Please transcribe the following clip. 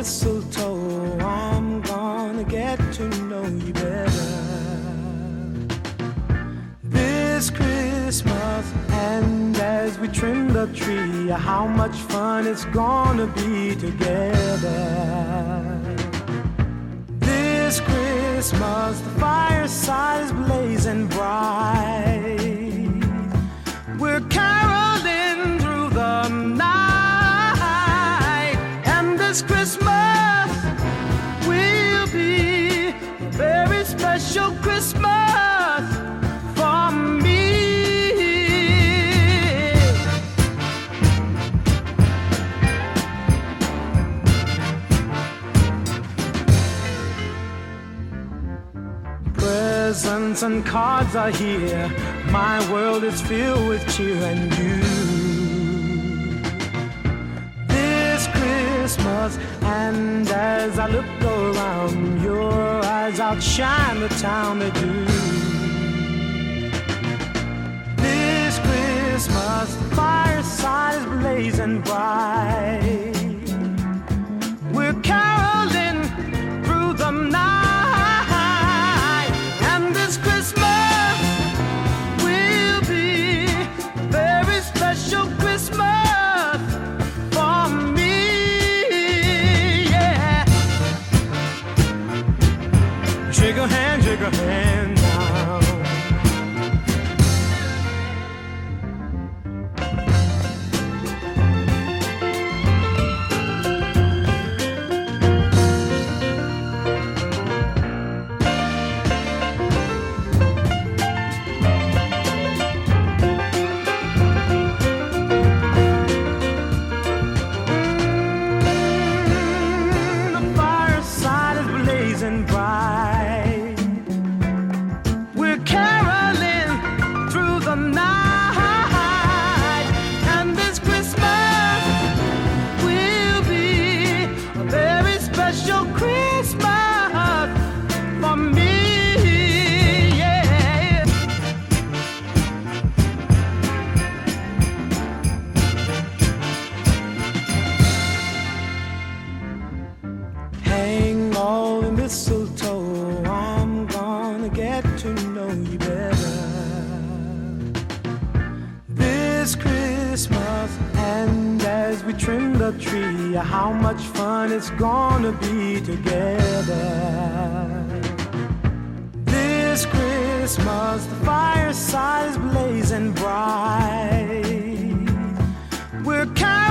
mistletoe, I'm gonna get to know you better this Christmas. And as we trim the tree, how much fun it's gonna be together this Christmas. The fireside is blazing bright, we're caroling through the night, and this Christmas will be a very special Christmas for me. Presents and cards are here, my world is filled with cheer and you. This Christmas, and as I look around, your eyes outshine the town they do. This Christmas, the fireside is blazing bright, we're caroling through the night. Shake a hand now. The fireside is blazing bright, we're caroling through the night, and this Christmas will be a very special Christmas for me. Yeah. Hang all the mistletoe, I'm gonna get to know you better this Christmas. And as we trim the tree, how much fun it's gonna be together this Christmas. The fireside is blazing bright, we're